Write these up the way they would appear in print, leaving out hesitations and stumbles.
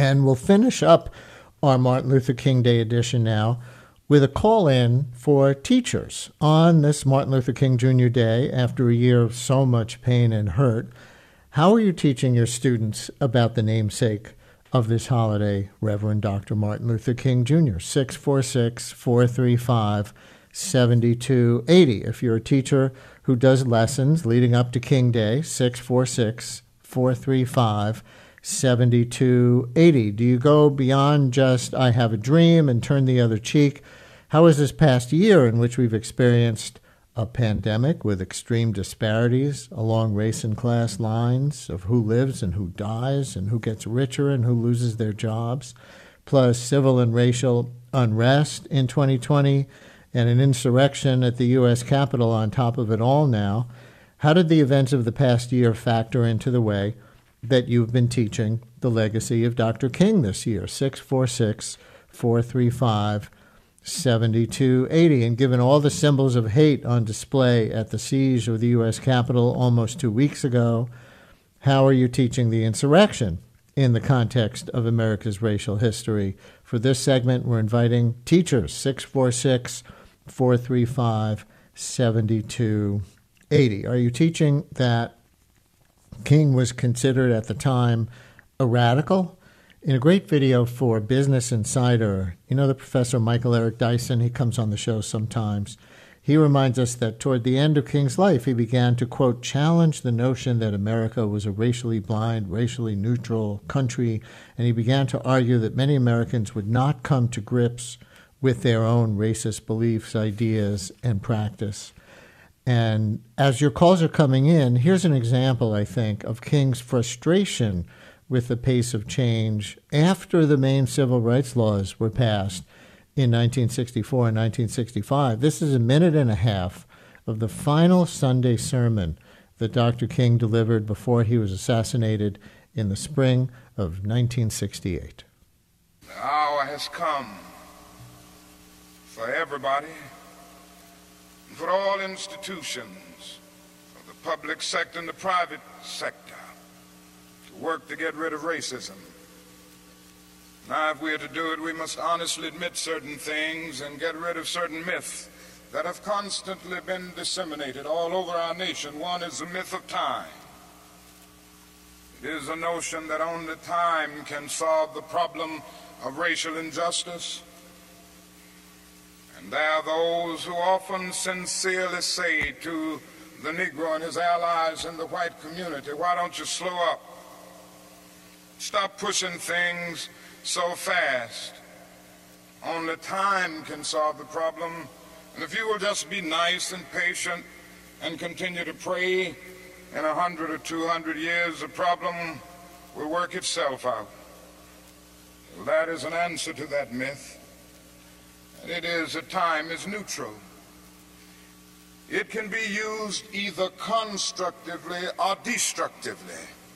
And we'll finish up our Martin Luther King Day edition now with a call-in for teachers on this Martin Luther King Jr. Day after a year of so much pain and hurt. How are you teaching your students about the namesake of this holiday, Reverend Dr. Martin Luther King Jr.? 646-435-7280. If you're a teacher who does lessons leading up to King Day, 646-435-7280. Do you go beyond just, I have a dream, and turn the other cheek? How is this past year in which we've experienced a pandemic with extreme disparities along race and class lines of who lives and who dies and who gets richer and who loses their jobs, plus civil and racial unrest in 2020 and an insurrection at the U.S. Capitol on top of it all now? How did the events of the past year factor into the way that you've been teaching the legacy of Dr. King this year? 646-435-7280. And given all the symbols of hate on display at the siege of the U.S. Capitol almost 2 weeks ago, how are you teaching the insurrection in the context of America's racial history? For this segment, we're inviting teachers. 646-435-7280. Are you teaching that King was considered at the time a radical? In a great video for Business Insider, you know the professor Michael Eric Dyson, he comes on the show sometimes. He reminds us that toward the end of King's life, he began to, quote, challenge the notion that America was a racially blind, racially neutral country, and he began to argue that many Americans would not come to grips with their own racist beliefs, ideas, and practice. And as your calls are coming in, here's an example, I think, of King's frustration with the pace of change after the main civil rights laws were passed in 1964 and 1965. This is a minute and a half of the final Sunday sermon that Dr. King delivered before he was assassinated in the spring of 1968. The hour has come for everybody, for all institutions, for the public sector and the private sector, to work to get rid of racism. Now, if we are to do it, we must honestly admit certain things and get rid of certain myths that have constantly been disseminated all over our nation. One is the myth of time. It is a notion that only time can solve the problem of racial injustice. And there are those who often sincerely say to the Negro and his allies in the white community, why don't you slow up? Stop pushing things so fast. Only time can solve the problem. And if you will just be nice and patient and continue to pray, in 100 or 200 years, the problem will work itself out. Well, that is an answer to that myth. And it is that time is neutral. It can be used either constructively or destructively.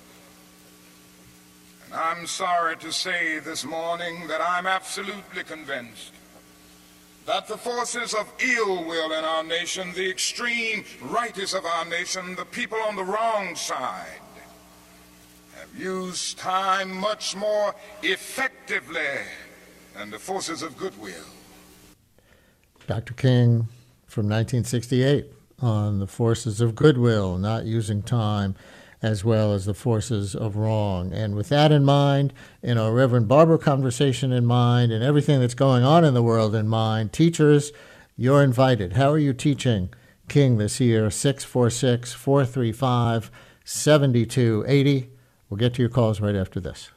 And I'm sorry to say this morning that I'm absolutely convinced that the forces of ill will in our nation, the extreme rightists of our nation, the people on the wrong side, have used time much more effectively than the forces of goodwill. Dr. King from 1968 on the forces of goodwill, not using time, as well as the forces of wrong. And with that in mind, and our Reverend Barber conversation in mind, and everything that's going on in the world in mind, teachers, you're invited. How are you teaching King this year? 646-435-7280. We'll get to your calls right after this.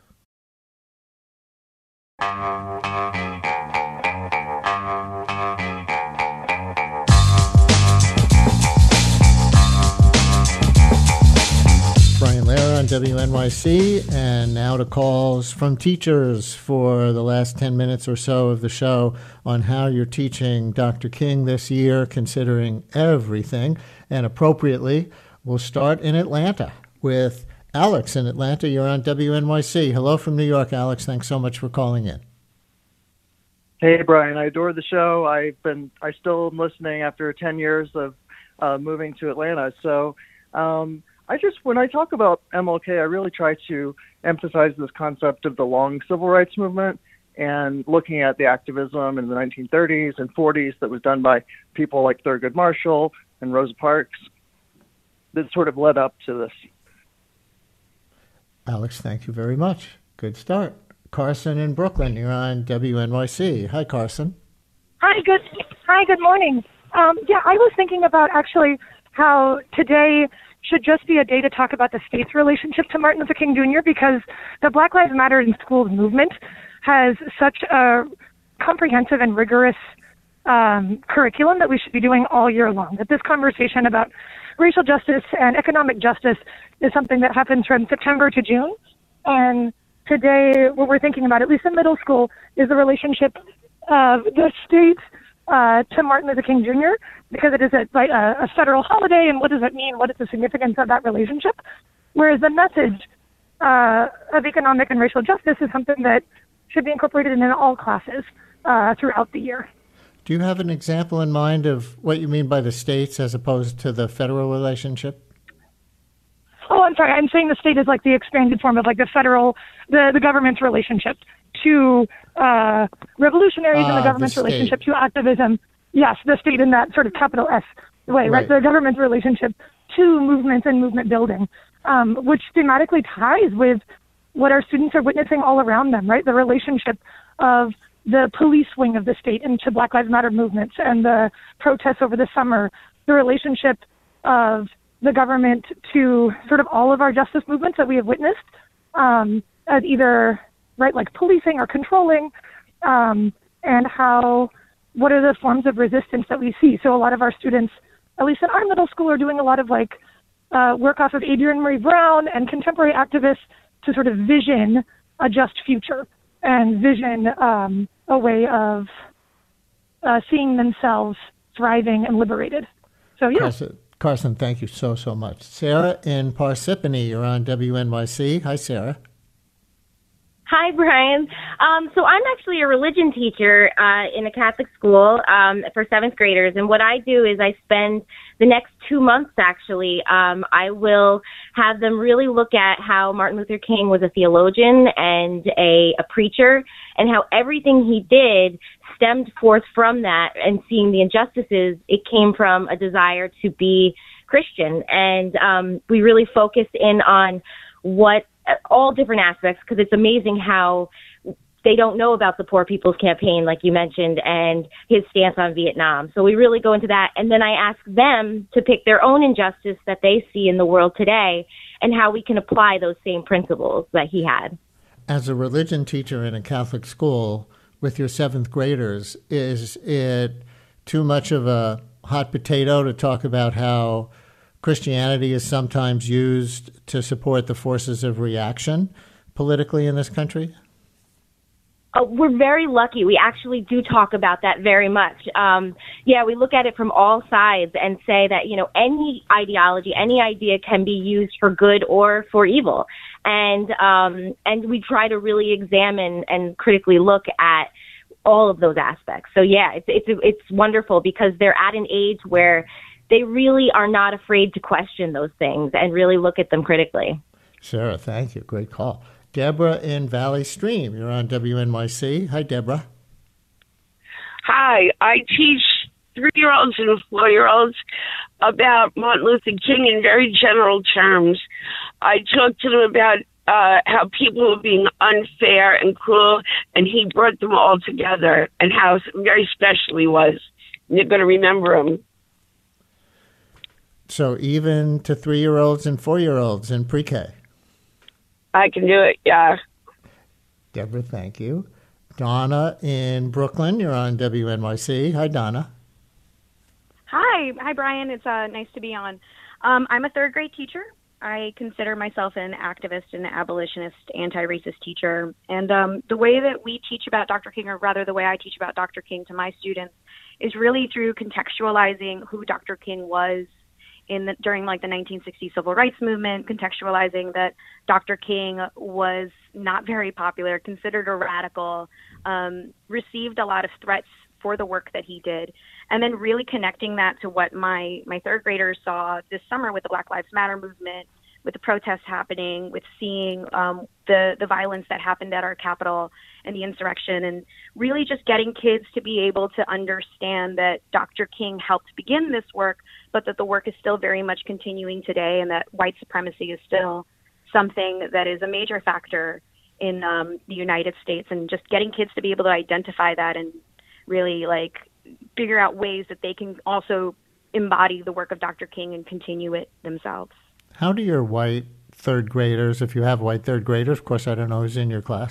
Brian Lehrer on WNYC, and now to calls from teachers for the last 10 minutes or so of the show on how you're teaching Dr. King this year, considering everything. And appropriately, we'll start in Atlanta with Alex in Atlanta. You're on WNYC. Hello from New York, Alex. Thanks so much for calling in. Hey, Brian. I adore the show. I still am listening after 10 years of moving to Atlanta. So When I talk about MLK, I really try to emphasize this concept of the long civil rights movement and looking at the activism in the 1930s and 40s that was done by people like Thurgood Marshall and Rosa Parks that sort of led up to this. Alex, thank you very much. Good start. Carson in Brooklyn, you're on WNYC. Hi, Carson. Hi, good morning. I was thinking about actually how today should just be a day to talk about the state's relationship to Martin Luther King Jr. because the Black Lives Matter in Schools movement has such a comprehensive and rigorous curriculum that we should be doing all year long. That this conversation about racial justice and economic justice is something that happens from September to June. And today, what we're thinking about, at least in middle school, is the relationship of the state to Martin Luther King Jr., because it is a federal holiday, and what does it mean? What is the significance of that relationship? Whereas the message of economic and racial justice is something that should be incorporated in all classes throughout the year. Do you have an example in mind of what you mean by the states as opposed to the federal relationship? Oh, I'm sorry. I'm saying the state is like the expanded form of like the federal, the government's relationship to revolutionaries and the government's relationship to activism. Yes, the state in that sort of capital S way, right? The government's relationship to movements and movement building, which thematically ties with what our students are witnessing all around them, right? The relationship of the police wing of the state into Black Lives Matter movements and the protests over the summer, the relationship of the government to sort of all of our justice movements that we have witnessed as either, right, like policing or controlling, and what are the forms of resistance that we see. So a lot of our students, at least in our middle school, are doing a lot of like work off of Adrienne Maree Brown and contemporary activists to sort of vision a just future and vision a way of seeing themselves thriving and liberated. So, yeah. Carson, thank you so much. Sarah in Parsippany, you're on WNYC. Hi, Sarah. Hi, Brian. So I'm actually a religion teacher in a Catholic school for seventh graders. And what I do is I spend the next 2 months, actually, I will have them really look at how Martin Luther King was a theologian and a preacher, and how everything he did stemmed forth from that, and seeing the injustices, it came from a desire to be Christian. And we really focus in on all different aspects, because it's amazing how they don't know about the Poor People's Campaign, like you mentioned, and his stance on Vietnam. So we really go into that. And then I ask them to pick their own injustice that they see in the world today and how we can apply those same principles that he had. As a religion teacher in a Catholic school with your seventh graders, is it too much of a hot potato to talk about how Christianity is sometimes used to support the forces of reaction politically in this country? We're very lucky. We actually do talk about that very much. We look at it from all sides and say that, any ideology, any idea can be used for good or for evil. And we try to really examine and critically look at all of those aspects. So, it's wonderful because they're at an age where they really are not afraid to question those things and really look at them critically. Sarah, thank you. Great call. Deborah in Valley Stream, you're on WNYC. Hi, Deborah. Hi, I teach 3-year-olds and 4-year-olds about Martin Luther King in very general terms. I talk to them about how people were being unfair and cruel, and he brought them all together, and how very special he was. And you're going to remember him. So even to 3-year-olds and 4-year-olds in pre-K? I can do it, yeah. Deborah, thank you. Donna in Brooklyn, you're on WNYC. Hi, Donna. Hi, Brian. It's nice to be on. I'm a third grade teacher. I consider myself an activist, an abolitionist, anti-racist teacher. And the way that we teach about Dr. King, or rather the way I teach about Dr. King to my students, is really through contextualizing who Dr. King was during like the 1960s civil rights movement, contextualizing that Dr. King was not very popular, considered a radical, received a lot of threats for the work that he did, and then really connecting that to what my third graders saw this summer with the Black Lives Matter movement, with the protests happening, with seeing the violence that happened at our Capitol and the insurrection, and really just getting kids to be able to understand that Dr. King helped begin this work, but that the work is still very much continuing today, and that white supremacy is still something that is a major factor in the United States, and just getting kids to be able to identify that and really figure out ways that they can also embody the work of Dr. King and continue it themselves. How do your white third graders, if you have white third graders, of course I don't know who's in your class,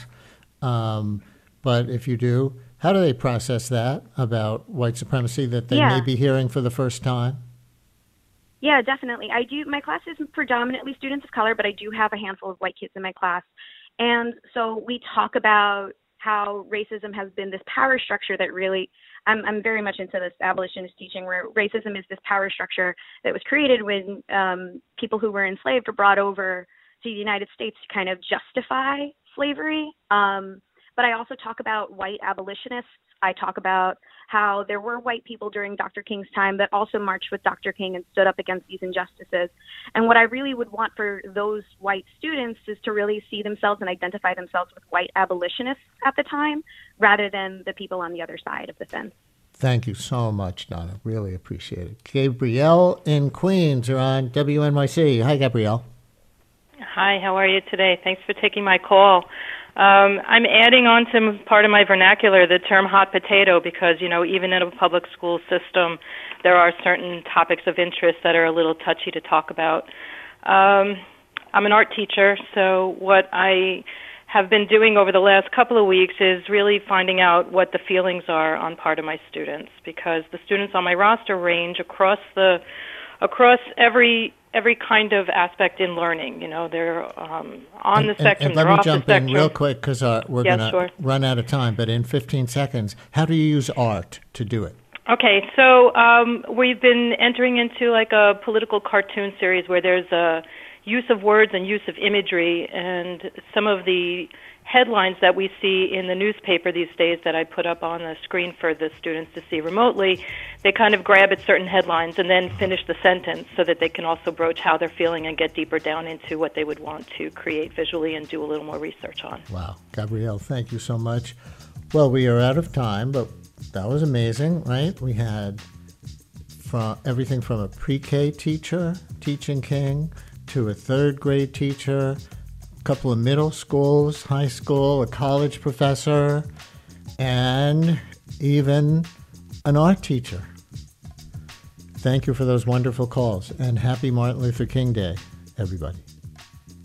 but if you do, how do they process that about white supremacy that they may be hearing for the first time? Yeah, definitely. I do. My class is predominantly students of color, but I do have a handful of white kids in my class. And so we talk about how racism has been this power structure that really, I'm very much into this abolitionist teaching, where racism is this power structure that was created when people who were enslaved were brought over to the United States to kind of justify slavery. But I also talk about white abolitionists. I talk about how there were white people during Dr. King's time that also marched with Dr. King and stood up against these injustices. And what I really would want for those white students is to really see themselves and identify themselves with white abolitionists at the time, rather than the people on the other side of the fence. Thank you so much, Donna. Really appreciate it. Gabrielle in Queens, you're on WNYC. Hi, Gabrielle. Hi, how are you today? Thanks for taking my call. I'm adding on to part of my vernacular the term hot potato because, even in a public school system, there are certain topics of interest that are a little touchy to talk about. I'm an art teacher, so what I have been doing over the last couple of weeks is really finding out what the feelings are on part of my students, because the students on my roster range across every kind of aspect in learning. They're on the spectrum, they're off the spectrum. Let me jump in real quick because we're going to run out of time, but in 15 seconds, how do you use art to do it? Okay, so we've been entering into a political cartoon series where there's a use of words and use of imagery, and some of the headlines that we see in the newspaper these days that I put up on the screen for the students to see remotely, they kind of grab at certain headlines and then finish the sentence so that they can also broach how they're feeling and get deeper down into what they would want to create visually and do a little more research on. Wow. Gabrielle, thank you so much. Well, we are out of time, but that was amazing, right? We had everything from a pre-K teacher teaching King to a third grade teacher, couple of middle schools, high school, a college professor, and even an art teacher. Thank you for those wonderful calls, and happy Martin Luther King Day, everybody.